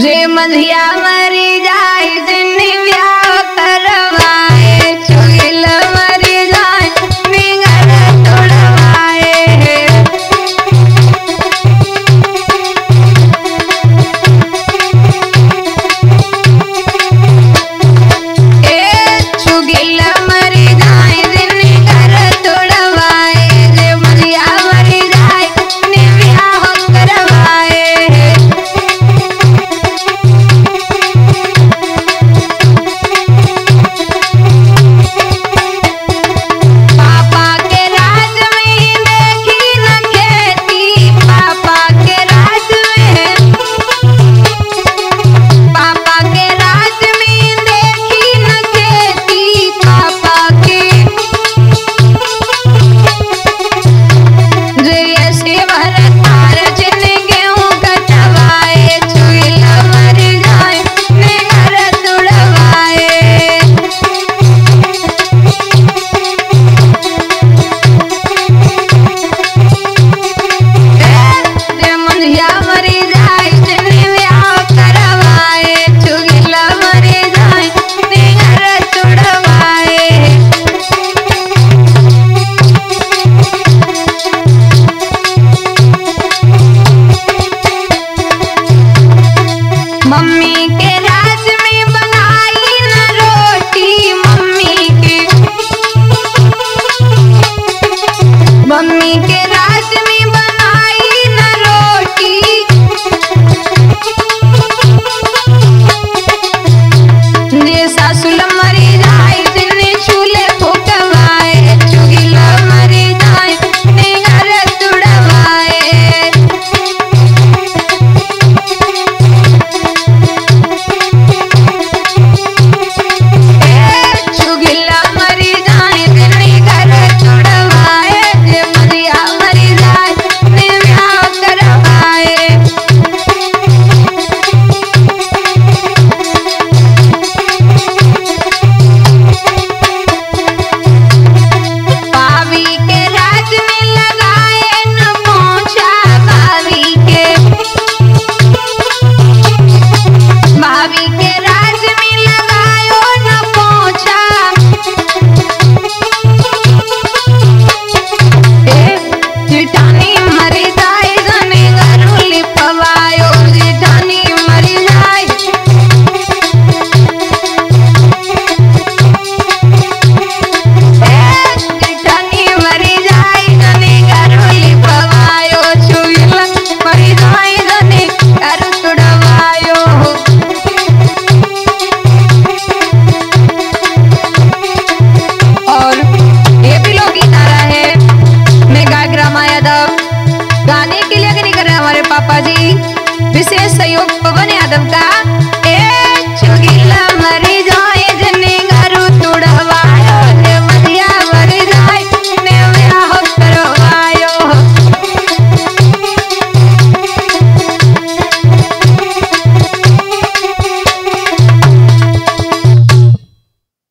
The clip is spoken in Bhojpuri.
जे मंझिया मरी जाए दिन ब्याह करवाए चुगिल मरी जाए निगर तोड़वाए चुगिल मरी जाए दिन घर तोड़वाए जे मंझिया मरी जाए दिन ब्याह करवाए पापा के राज में देखी न खेती पापा के राज में पापा के राज में देखी न खेती पापा के जैसे भरतार जिन गेहूं कटवाए चुगिल मर जाए निगर तुड़वाए जे मंझिया मरी जाए दिन ब्याह करवाए चुगिल मरी जाए निगर तुड़वाए मम्मी